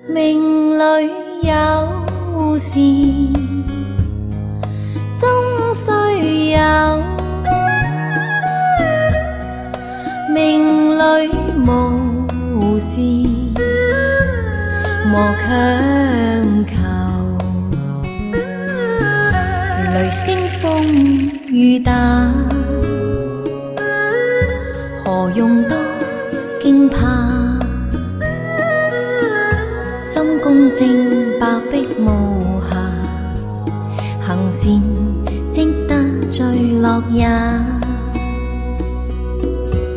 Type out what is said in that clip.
命里有时终须有，命里无时莫强求。雷声风雨打，何用多惊怕？心公正，白璧无瑕，行善积得最乐也。